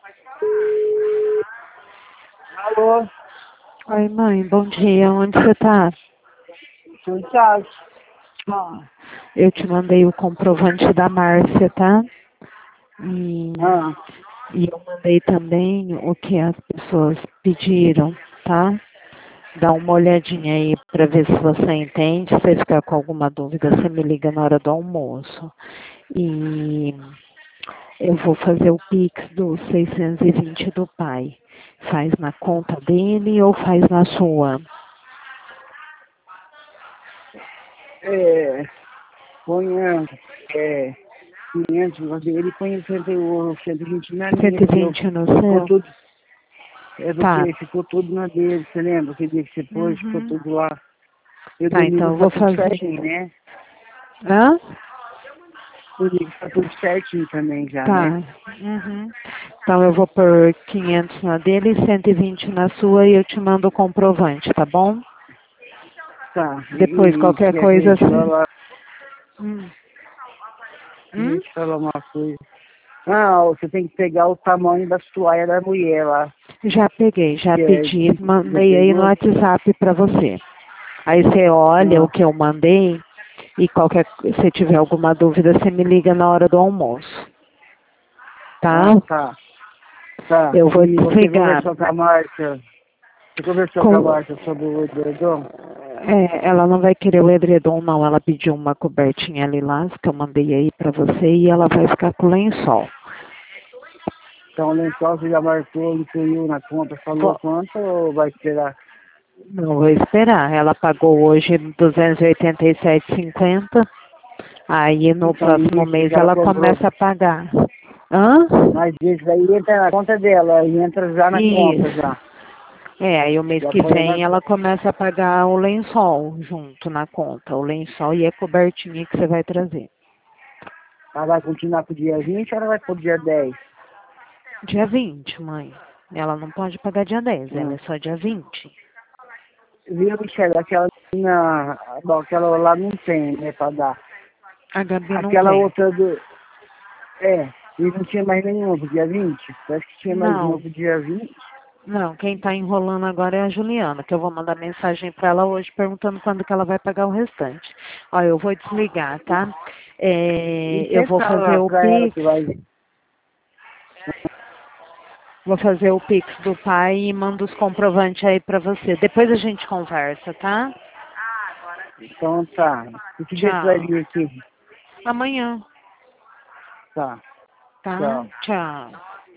Alô? Oi, mãe, bom dia. Onde você tá? Tô em casa. Eu te mandei o comprovante da Márcia, tá? E, Ah, e eu mandei também o que as pessoas pediram, tá? Dá uma olhadinha aí pra ver se você entende. Se você ficar com alguma dúvida, você me liga na hora do almoço. E eu vou fazer o Pix dos 620 do pai. Faz na conta dele ou faz na sua? põe 500, ele põe o 120 na minha, porque 120 no ficou seu? tudo, Tá. porque ficou tudo na dele, você lembra? Aquele dia que você pôs, ficou Uhum. tudo lá. Eu Tá, domingo então eu tá vou tudo fazer. certinho, né? Hã? Domingo tá tudo certinho também já, Tá. né? Uhum. Então eu vou pôr 500 na dele e 120 na sua e eu te mando o comprovante, tá bom? Tá, Depois e qualquer quer que a coisa gente assim. fala, Hum. a Hum? gente fala uma coisa. Ah, você tem que pegar o tamanho da toalha da mulher lá, Já peguei, já que é, pedi, já mandei aí no pegou? WhatsApp pra você. Aí você olha o Ah, que eu mandei e se tiver alguma dúvida, você me liga na hora do almoço, tá? tá. Tá, Eu vou e você desligar. conversou com a Márcia? Você conversou com a Com, Márcia sobre o edredom? ela não vai querer o edredom, não. Ela pediu uma cobertinha lilás que eu mandei aí pra você e ela vai ficar com lençol. Então o lençol você já marcou, incluiu na conta, falou Vou, quanto ou vai esperar? não vou esperar. Ela pagou hoje 287,50. Aí no Então próximo isso mês que ela ela comprou. começa a pagar. Hã? Mas isso aí entra na conta dela, e entra já na conta Isso. já. Aí o mês Já que põe na vem ela começa a pagar o lençol junto na conta. O lençol e a cobertinha que você vai trazer. ela vai continuar pro dia 20 ou ela vai pro dia 10? Dia 20, mãe. Ela não pode pagar dia 10, ela Hum. é só dia 20. Viu, Michelle? Bom, aquela lá não tem, né, pra dar. A Gabi não Aquela tem. outra do. E não tinha mais nenhuma pro dia 20? Parece que tinha mais uma Não, pro dia 20. não, quem tá enrolando agora é a Juliana, que eu vou mandar mensagem pra ela hoje perguntando quando que ela vai pagar o restante. Ó, eu vou desligar, tá? E Eu você vou fazer fala o pra ela Pix, que vai. vou fazer o Pix do pai e mando os comprovantes aí pra você. Depois a gente conversa, tá? Então tá. E que dia que vai Tchau. vir aqui? Amanhã, Tá. tá? Tchau. Tchau.